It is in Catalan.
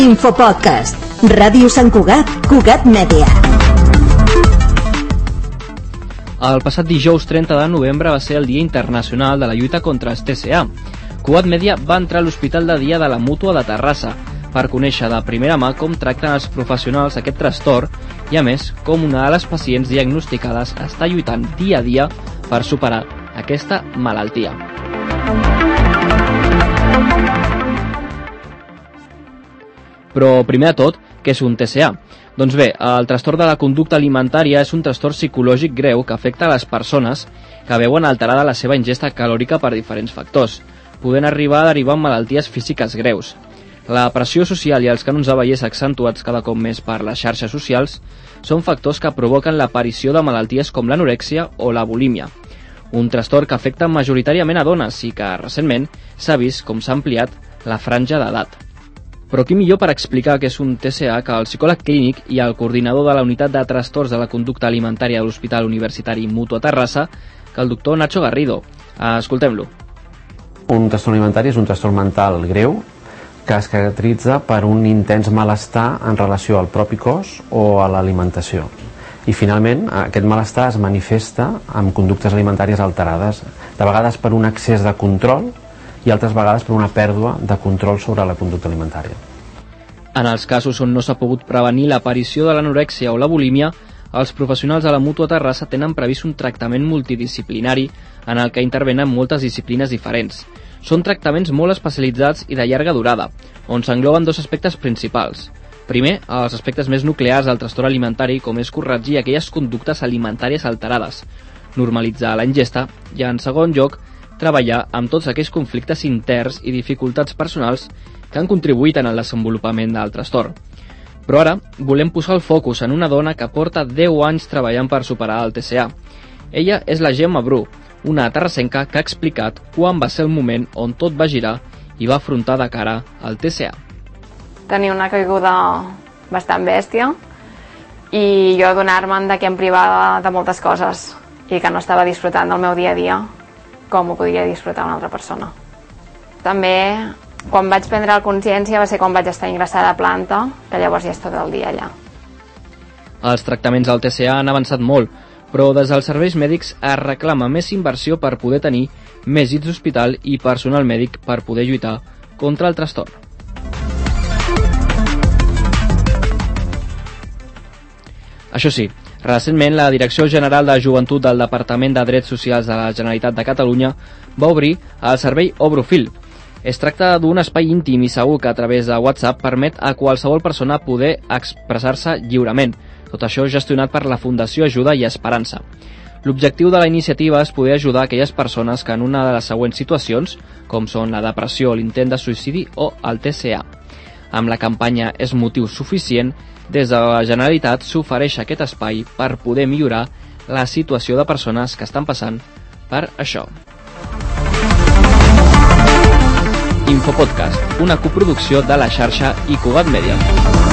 Infopodcast. Ràdio Sant Cugat, Cugat Mèdia. El passat dijous 30 de novembre va ser el Dia Internacional de la Lluita contra el TCA. Cugat Mèdia va entrar a l'Hospital de Dia de la Mútua de Terrassa per conèixer de primera mà com tracten els professionals aquest trastorn i, a més, com una de les pacients diagnosticades està lluitant dia a dia per superar aquesta malaltia. Però, primer de tot, què és un TCA? Doncs bé, el trastorn de la conducta alimentària és un trastorn psicològic greu que afecta a les persones que veuen alterada la seva ingesta calòrica per diferents factors, podent arribar a derivar en malalties físiques greus. La pressió social i els cànons de bellesa accentuats cada cop més per les xarxes socials són factors que provoquen l'aparició de malalties com l'anorèxia o la bulímia, un trastorn que afecta majoritàriament a dones i que recentment s'ha vist com s'ha ampliat la franja d'edat. Però qui millor per explicar què és un TCA que el psicòleg clínic i el coordinador de la unitat de trastorns de la conducta alimentària de l'Hospital Universitari Mútua Terrassa, que el doctor Nacho Garrido. Escoltem-lo. Un trastorn alimentari és un trastorn mental greu que es caracteritza per un intens malestar en relació al propi cos o a l'alimentació. I finalment aquest malestar es manifesta amb conductes alimentàries alterades, de vegades per un excés de control i altres vegades per una pèrdua de control sobre la conducta alimentària. En els casos on no s'ha pogut prevenir l'aparició de l'anorèxia o la bulímia, els professionals de la Mútua Terrassa tenen previst un tractament multidisciplinari en el que intervenen moltes disciplines diferents. Són tractaments molt especialitzats i de llarga durada, on s'engloben dos aspectes principals. Primer, els aspectes més nuclears del trastorn alimentari, com és corregir aquelles conductes alimentàries alterades, normalitzar la ingesta i, en segon lloc, treballar amb tots aquells conflictes interns i dificultats personals que han contribuït en el desenvolupament del trastorn. Però ara volem posar el focus en una dona que porta 10 anys treballant per superar el TCA. Ella és la Gemma Bru, una terrassenca que ha explicat quan va ser el moment on tot va girar i va afrontar de cara al TCA. Tenia una caiguda bastant bèstia i jo adonar-me'n que em privava de moltes coses i que no estava disfrutant del meu dia a dia com ho podria disfrutar una altra persona. També, quan vaig prendre la consciència va ser quan vaig estar ingressada a planta, que llavors ja és tot el dia allà. Els tractaments al TCA han avançat molt, però des dels serveis mèdics es reclama més inversió per poder tenir més llits d'hospital i personal mèdic per poder lluitar contra el trastorn. Això sí, recentment la Direcció General de Joventut del Departament de Drets Socials de la Generalitat de Catalunya va obrir el servei Obrofil. Es tracta d'un espai íntim i segur que a través de WhatsApp permet a qualsevol persona poder expressar-se lliurement, tot això gestionat per la Fundació Ajuda i Esperança. L'objectiu de la iniciativa és poder ajudar aquelles persones que en una de les següents situacions, com són la depressió, l'intent de suïcidi o el TCA. Amb la campanya És motiu suficient, des de la Generalitat s'ofereix aquest espai per poder millorar la situació de persones que estan passant per això. Infopodcast, una coproducció de la xarxa i Cugat Mèdia.